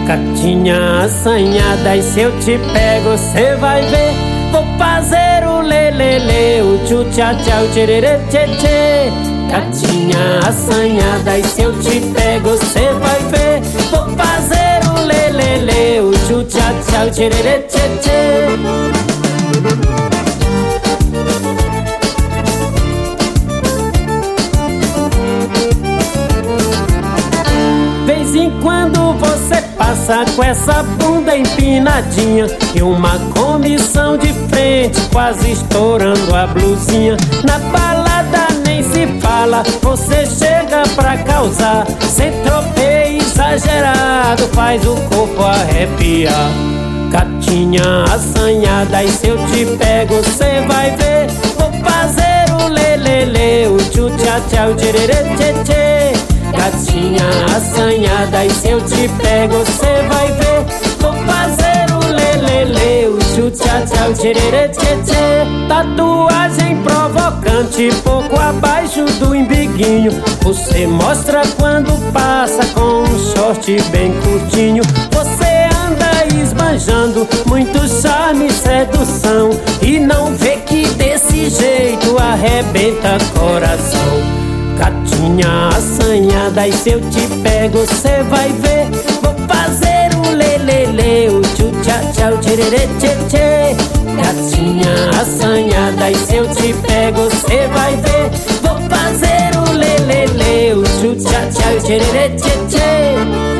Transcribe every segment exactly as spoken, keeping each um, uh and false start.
Gatinha assanhada, e se eu te pego, cê vai ver. Vou fazer o lelele, o tchu tchá tchá, o tchererê tchê tchê. Gatinha assanhada, e se eu te pego, cê vai ver. Vou fazer o lelele, o tchu tchá tchá, o tchererê tchê tchê. Vez em quando você passa com essa bunda empinadinha e uma comissão de frente quase estourando a blusinha. Na balada nem se fala, você chega pra causar. Sem tropeio exagerado, faz o corpo arrepiar. Gatinha assanhada, e se eu te pego, cê vai ver. Vou fazer o lelele, o tchu tchá tchá, o tchererê tchê tchê. Gatinha assanhada, e se eu te pego, cê vai ver. Vou fazer o lelele, o tchu tchá tchá, o tchererê tchê tchê. Tatuagem provocante, pouco abaixo do umbiguinho. Você mostra quando passa com um short bem curtinho. Você anda esbanjando muito charme e sedução, e não vê que desse jeito arrebenta coração. Gatinha assanhada, e se eu te pego, cê vai ver. Vou fazer o lelele, o tchu tchá tchá, o tchererê tchê tchê. Gatinha assanhada, e se eu te pego, cê vai ver. Vou fazer o lelele, o tchu tchá tchá, o tchererê tchê tchê.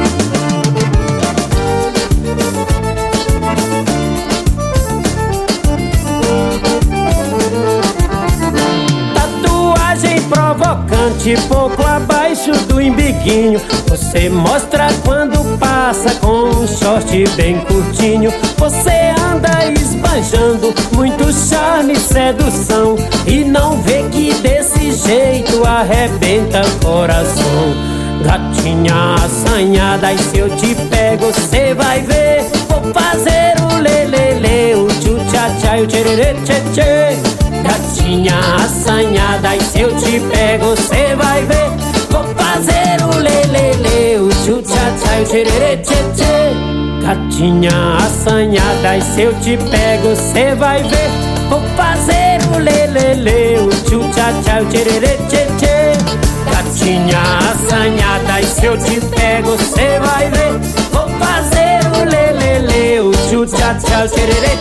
Provocante, pouco abaixo do umbiguinho. Você mostra quando passa com um short bem curtinho. Você anda esbanjando muito charme e sedução, e não vê que desse jeito arrebenta coração. Gatinha assanhada, e se eu te pego, cê vai ver. Vou fazer o lelele, o tchu tchá tchá, o tchererê tchê tchê. Gatinha assanhada, e se eu te pego, cê vai ver. Vou fazer o lelele, o tchu tchá tchá, o tchererê tchê tchê. Gatinha assanhada, e se eu te pego, cê vai ver. Vou fazer o lelele, o tchu tchá tchá, o tchererê tchê tchê. Gatinha assanhada, e se eu te pego, cê vai ver. Vou fazer o lelele, o tchu tchá tchá, o tchererê